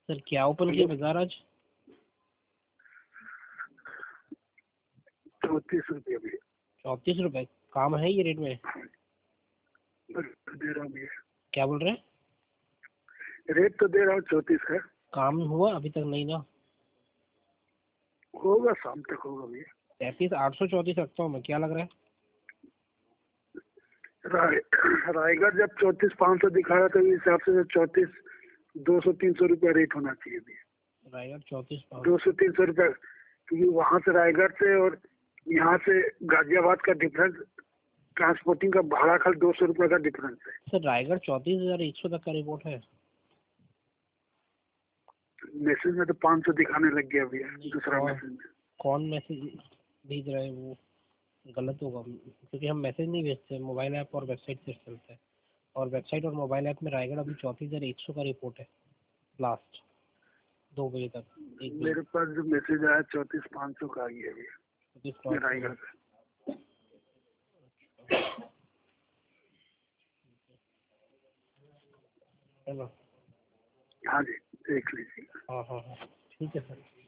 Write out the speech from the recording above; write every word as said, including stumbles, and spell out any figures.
Sir क्या open किया बाजार आज? चौंतीस रुपये भैया। चौंतीस रुपए काम है ये रेट में? दे रहा हूँ भैया। क्या बोल रहे हैं? रेट तो दे रहा हूँ चौंतीस का। काम हुआ अभी तक नहीं ना? होगा शाम तक होगा भैया। तैतीस आठ सौ चौंतीस रखता हूँ मैं, क्या लग रहा है? राय रायगढ़ जब चौंतीस पाँच सौ दिखा रहा था इस हिसाब से चौंतीस दो सौ तीन सौ रुपया रेट होना चाहिए भैया। रायगढ़ चौंतीस दो सौ तीन सौ रुपया, क्योंकि वहाँ से रायगढ़ से और यहाँ से गाजियाबाद का डिफरेंस, ट्रांसपोर्टिंग का भाड़ा खाली दो सौ रुपये का डिफरेंस है। सर रायगढ़ चौंतीस हजार एक सौ तक का रिपोर्ट है। मैसेज में तो पाँच सौ दिखाने लग गया भैया दूसरा कौन मैसेज में। कौन मैसेज भेज रहा है वो गलत होगा, क्योंकि हम मैसेज नहीं भेजते, मोबाइल ऐप और वेबसाइट से चलता है, और वेबसाइट और मोबाइल ऐप में रायगढ़ अभी चौंतीस हजार एक सौ का रिपोर्ट है लास्ट दो बजे तक। एक मेरे पास जो मैसेज आया चौंतीस पाँच सौ का आ गया भैया बजे रायगढ़ से। है ना? हाँ जी देख लीजिए। हाँ हाँ हाँ ठीक है सर।